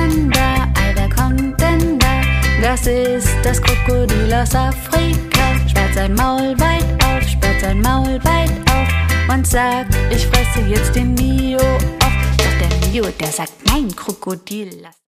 denn da? Ei, wer kommt denn da? Das ist das Krokodil aus Afrika. Sperrt sein Maul weit auf, sperrt sein Maul weit auf und sagt, ich fresse jetzt den Mio auf. Doch der Mio, der sagt, nein, Krokodil, lass